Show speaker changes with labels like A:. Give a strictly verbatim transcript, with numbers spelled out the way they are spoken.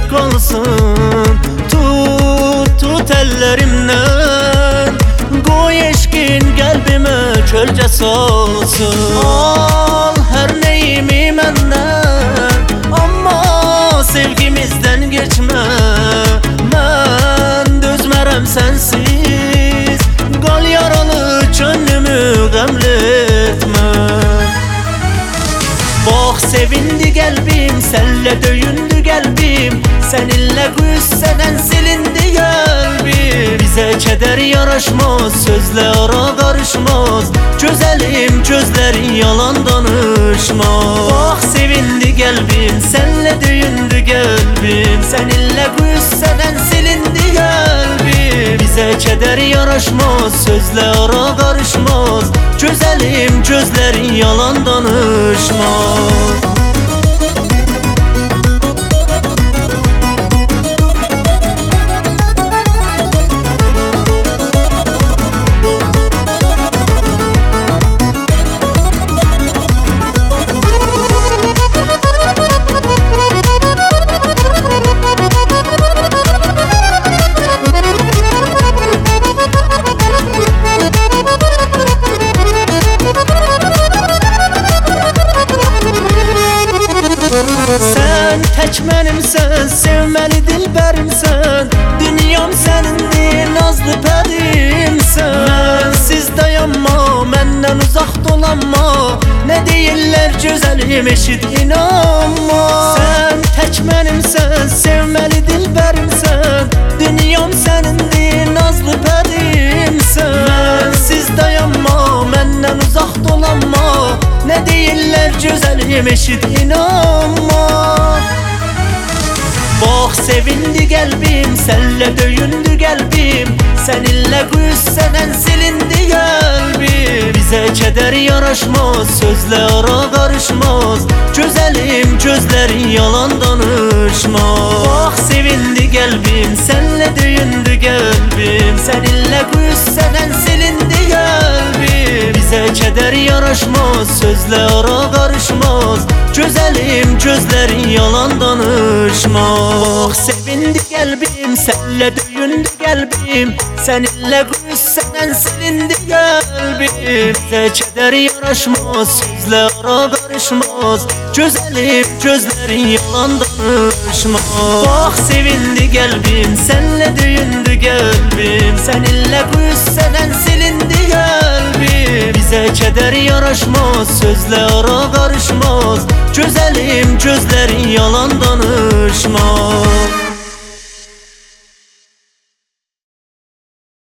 A: hak olsun. Tut tut ellerimden, koy eşkin kalbime çölce solsun. Al her neyimi menden, ama sevgimizden geçme. Ben dözmerem sensiz, kal yaralı gönlümü gamletme. Bak sevindi kalbim, senle döyündü kalbim, seninle güssenen silindi kalbim. Bize keder yaraşmaz, sözle ara karışmaz, güzelim gözlerin yalan danışmaz. Bak sevindi kalbim, senle döyündü kalbim, seninle güssenen silindi kalbim. Bize keder yaraşmaz, sözle ara karışmaz, güzelim gözlerin yalan danışmaz. Sen tek benimsen, sevmeli dilberimsen, dünyam senindir, nazlı perimsen. Bensiz dayanma, menden uzak dolanma, ne deyirler güzelim eşit inanma. Sen tek benimsen, sevmeli dilberimsen, dünyam senindir, nazlı perimsen. Bensiz dayanma, menden uzak dolanma, ne deyirler güzelim eşit inanma. Bak sevindi kalbim, senle döyündü kalbim, seninle güssenen silindi kalbim. Bize keder yaraşmaz, sözle ara karışmaz, güzelim gözlerin yalan danışmaz. Bak sevindi kalbim, senle döyündü kalbim, seninle güssenen silindi kalbim. Bize keder yaraşmaz, sözle ara karışmaz, güzelim gözlerin yalan danışmaz. Bak sevindi kalbim, senle döyündü kalbim, seninle güssenen silindi kalbim. Bize keder yaraşmaz, sözle ara karışmaz, güzelim gözlerin yalan danışmaz. Bak sevindi kalbim, senle döyündü kalbim, seninle güssenen silindi kalbim. Bize keder yaraşmaz, sözle ara karışmaz, güzelim gözlerin yalan danışmaz.